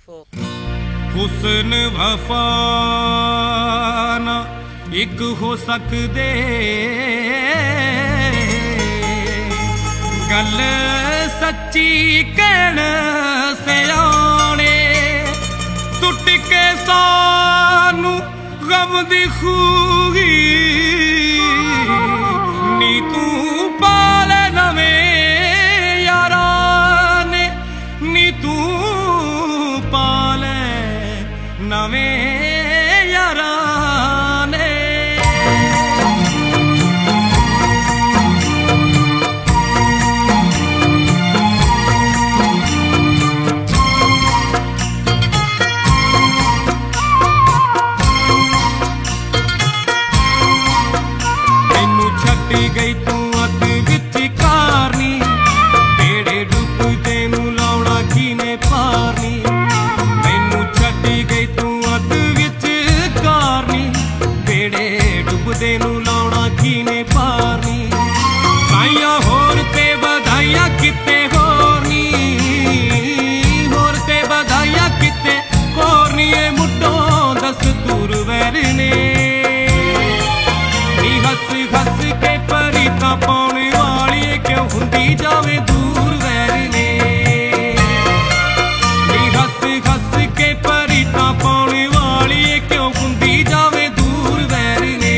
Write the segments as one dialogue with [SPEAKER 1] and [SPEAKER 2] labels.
[SPEAKER 1] folk.
[SPEAKER 2] हुस्न वफा ना एक हो सकदे, गल सच्ची कहण सियाणे, टुट के सानू गम दी खूही नी तू पाले नवें यारा ने, नी तू पाले नवें यारा ने। मैनू छड्ड गई तू अध विच कारनी, बेड़े डुबदे नू लाउणा किने पारनी। मैनू छड्ड गई तू अध विच कारनी, बेड़े डुबदे नू लाउणा किने पारनी। साइयां होर ते बधाइयां किते होर नी, होर ते बधाइयां किते होर नी, ए मुड्डों दस्तूर वैर ने। नी हस हस के परीता पाउण वाली क्यों हुंदी जावे दूर वैर ने। नी हस हस के परीता पाउण वाली क्यों हुंदी जावे दूर वैर ने।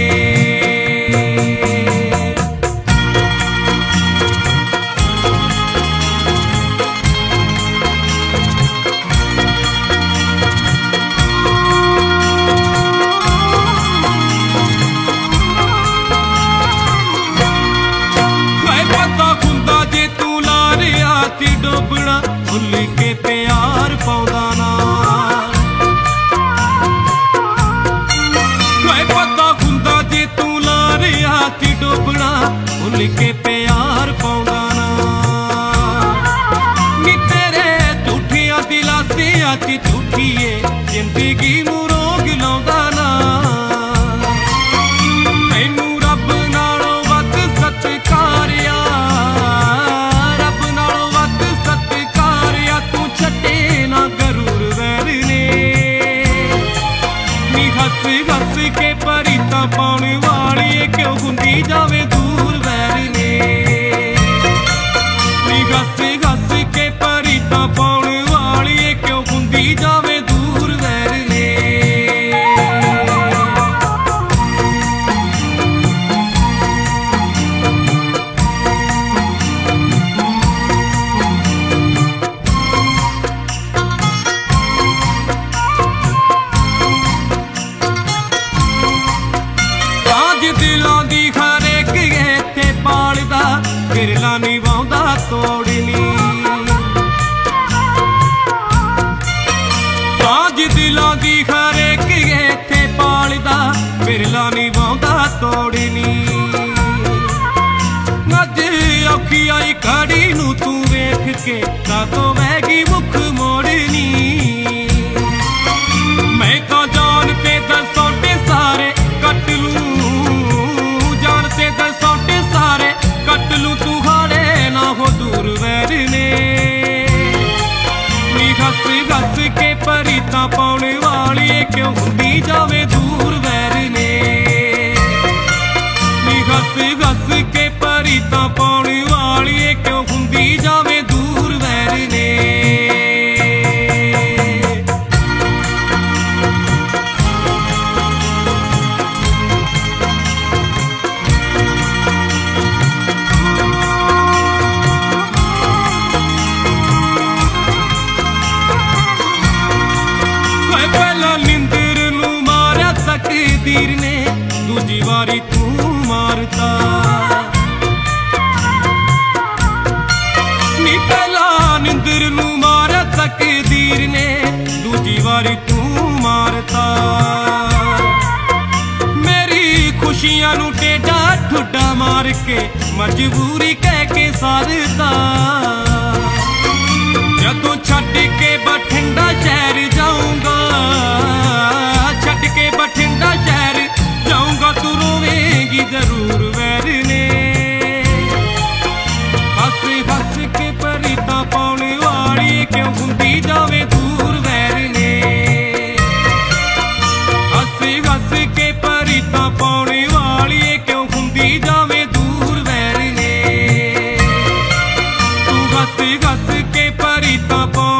[SPEAKER 2] डोबना भुल के प्यार पाउंदा ना, पता हुंदा जे तू ला रिहा सी डोबना भुल के प्यार पाउंदा ना। नी तेरे झूठियां दिलासियां च झूठिए जिंदगी नू रोग लाउंदा ना। मैनू रब नालों वध सत्कारिया, हस हस के परीता पाउण वाली क्यों हुंदी जावे दूर वैर ने। नी हस हस के परीता पाउण वाली क्यों हुंदी जावे दूर वैर ने। दिलों दी हरेक इत्थे पालदा, बिरला निभाउंदा तोड़नी। साज दिलों दी हरेक इत्थे पालदा, बिरला निभाउंदा तोड़नी। अज औखी आई घड़ी नू तू वेख के कातों वैगी मुख मोड़नी। मैं तो जान ते दसौटे सारे कट लूं, दसौटे सारे कट लूं, तू हाड़े ना हो दूर वैर ने। नी हस हस के परीता पाउण वाली क्यों हुंदी जावे दूर वैर ने। नी हस हस के परीता पाउण वाली क्यों हुंदी जावे दूर वैर ने। तकदीर ने दूजी वारी तू मारता, नी पहला निंदर नू मारा तकदीर ने दूजी वारी तू मारता। मेरी खुशियां नू टेढ़ा ठुड्डा मार के मजबूरी कह के सारता। जदों छड्ड के बठिंडा शहर जाऊंगा, छड्ड के बठिंडा शहर जाऊंगा, तू रोवेगी जरूर वैर ने। हस हस के परीता पाउण वाली क्यों हुंदी जावे दूर वैर हस के परी तो